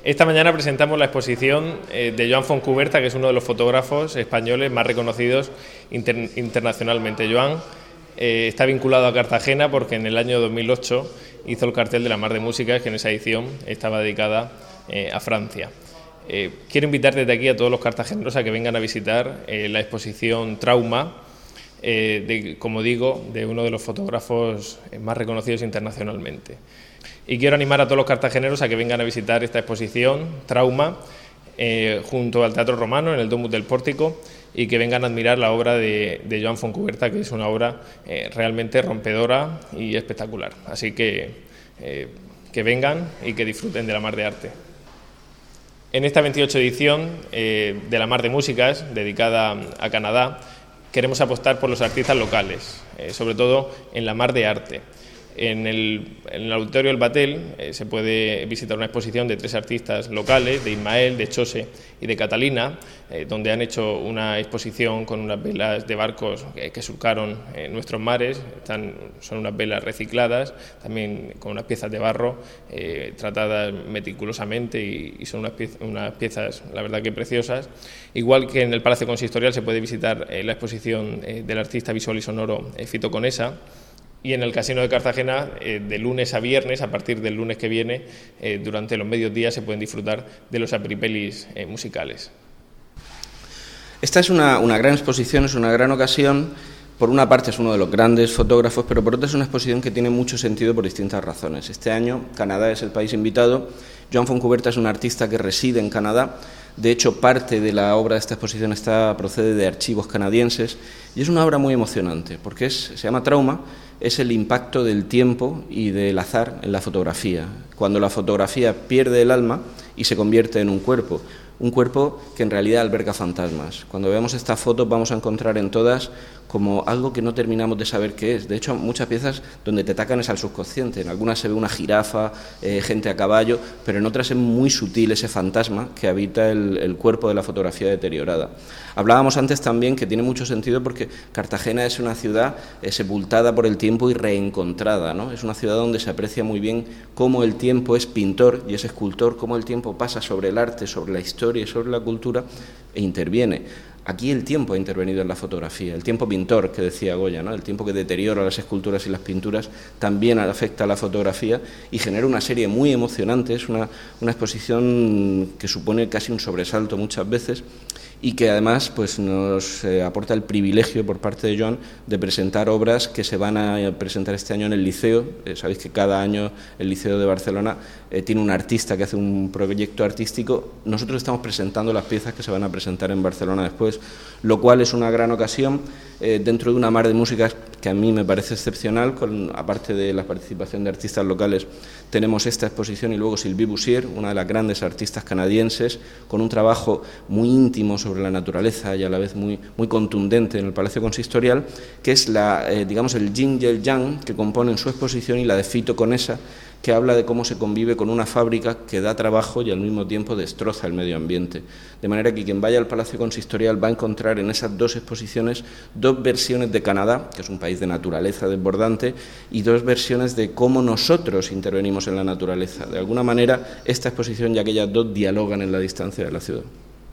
Esta mañana presentamos la exposición de Joan Fontcuberta, que es uno de los fotógrafos españoles más reconocidos internacionalmente. Joan está vinculado a Cartagena porque en el año 2008 hizo el cartel de la Mar de Músicas, que en esa edición estaba dedicada a Francia. Quiero invitar desde aquí a todos los cartageneros a que vengan a visitar la exposición Trauma, como digo, de uno de los fotógrafos más reconocidos internacionalmente. Y quiero animar a todos los cartageneros a que vengan a visitar esta exposición Trauma junto al Teatro Romano en el Domus del Pórtico, y que vengan a admirar la obra de Joan Fontcuberta, que es una obra realmente rompedora y espectacular. Así que vengan y que disfruten de la Mar de Arte. En esta 28 edición de la Mar de Músicas, dedicada a Canadá, queremos apostar por los artistas locales, sobre todo en la Mar de Arte. En el Auditorio El Batel se puede visitar una exposición de 3 artistas locales, de Ismael, de Chose y de Catalina, donde han hecho una exposición con unas velas de barcos que surcaron nuestros mares. Son unas velas recicladas, también con unas piezas de barro tratadas meticulosamente, y son unas piezas, la verdad, que preciosas. Igual que en el Palacio Consistorial se puede visitar la exposición del artista visual y sonoro Fito Conesa. Y en el Casino de Cartagena, de lunes a viernes, a partir del lunes que viene, durante los mediodías se pueden disfrutar de los aperipelis musicales. Esta es una gran exposición, es una gran ocasión. Por una parte es uno de los grandes fotógrafos, pero por otra es una exposición que tiene mucho sentido por distintas razones. Este año Canadá es el país invitado. Joan Fontcuberta es un artista que reside en Canadá. De hecho, parte de la obra de esta exposición procede de archivos canadienses, y es una obra muy emocionante porque se llama Trauma. Es el impacto del tiempo y del azar en la fotografía, cuando la fotografía pierde el alma y se convierte en un cuerpo que en realidad alberga fantasmas. Cuando veamos estas fotos vamos a encontrar en todas como algo que no terminamos de saber qué es. De hecho, muchas piezas donde te atacan es al subconsciente. En algunas se ve una jirafa, gente a caballo, pero en otras es muy sutil ese fantasma que habita el cuerpo de la fotografía deteriorada. Hablábamos antes también que tiene mucho sentido porque Cartagena es una ciudad sepultada por el tiempo y reencontrada, ¿no? Es una ciudad donde se aprecia muy bien cómo el tiempo es pintor y es escultor, cómo el tiempo pasa sobre el arte, sobre la historia y sobre la cultura e interviene. Aquí el tiempo ha intervenido en la fotografía, el tiempo pintor que decía Goya, ¿no? El tiempo que deteriora las esculturas y las pinturas también afecta a la fotografía y genera una serie muy emocionante. Es una exposición que supone casi un sobresalto muchas veces, y que además pues nos aporta el privilegio por parte de Joan de presentar obras que se van a presentar este año en el Liceo. Sabéis que cada año el Liceo de Barcelona tiene un artista que hace un proyecto artístico. Nosotros estamos presentando las piezas que se van a presentar en Barcelona después, lo cual es una gran ocasión dentro de una mar de músicas que a mí me parece excepcional. Aparte de la participación de artistas locales, tenemos esta exposición y luego Sylvie Boussier, una de las grandes artistas canadienses, con un trabajo muy íntimo sobre la naturaleza y a la vez muy contundente en el Palacio Consistorial, que es digamos el yin y el yang que componen su exposición, y la de Fito Conesa, que habla de cómo se convive con una fábrica que da trabajo y al mismo tiempo destroza el medio ambiente. De manera que quien vaya al Palacio Consistorial va a encontrar en esas 2 exposiciones 2 versiones de Canadá, que es un país de naturaleza desbordante, y 2 versiones de cómo nosotros intervenimos en la naturaleza. De alguna manera, esta exposición y aquellas 2 dialogan en la distancia de la ciudad.